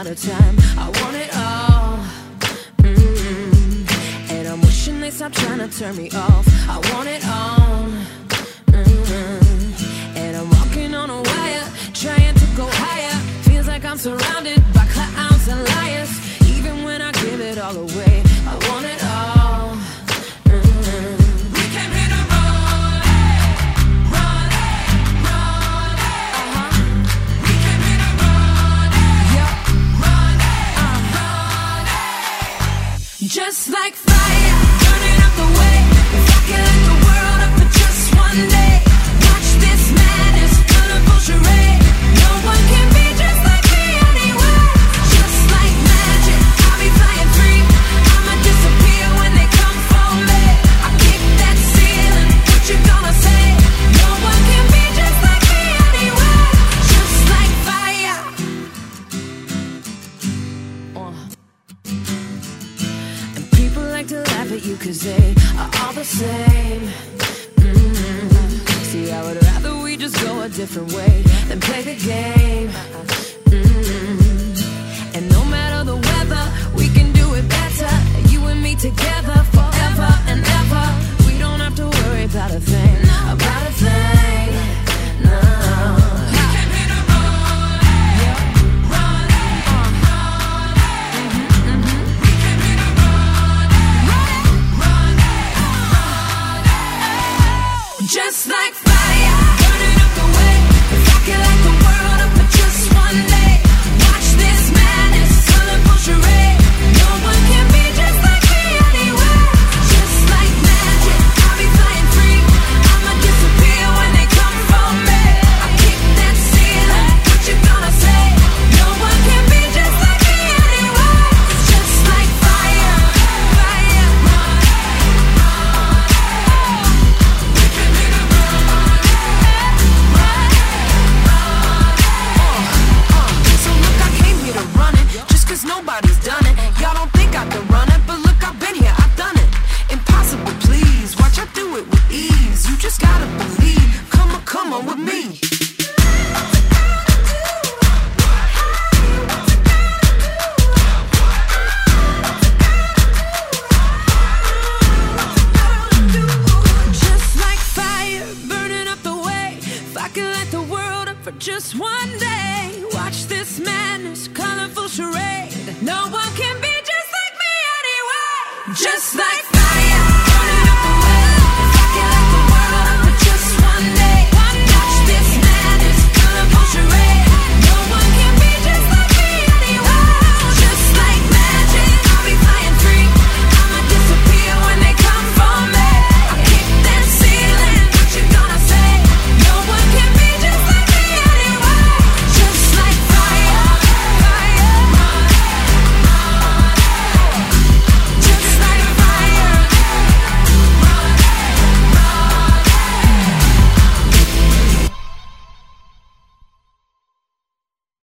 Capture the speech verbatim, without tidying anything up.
out of time. I want it all, mm-hmm. And I'm wishing they stop trying to turn me off. I want it all, mm-hmm. And I'm walking on a wire, trying to go higher. Feels like I'm surrounded by clowns and liars. Even when I give it all away, I want it all, mm-hmm. We came here to run, run, run, uh-huh. We came here to run, yeah, run, uh-huh. Run. Just like fire, burning up the way. If I could light the world up for just one day, watch this madness, colorful charade. No one can be just like me anywhere. Just like magic, I'll be flying free. I'ma disappear when they come for me. I kick that ceiling, what you gonna say? No one can be just like me anywhere. Just like fire. uh. And people like to laugh at you cause they are all the same. Mm-hmm. See, I would rather we just go a different way than play the game. Mm-hmm. And no matter the weather, we can do it better. You and me together forever and ever. We don't have to worry about a thing, about a thing, no. We came here to run, yeah, run, uh, mm-hmm, mm-hmm. We came here to run, run, run, run. Just like fire, burning up the way. If I could light the world up for just one day, watch this madness, colorful charade. No one can be just like me anywhere. Just like magic, I'll be flying free. I'ma disappear when they come for me. I kick that ceiling, what you gonna say? No one can be just like me anywhere. Just like fire, fire, run, run. We came here to run, run, run. So look, I came here to run it, just cause nobody's done it. Y'all don't think I can run it, but look, I've been here, I've done it. Impossible, please, watch I do it with ease. You just gotta believe, come on, come on with me. Just like fire, burning up the way. If I could light the world up for just one day, watch this madness, colorful charade. No one can be just like me anyway. Just like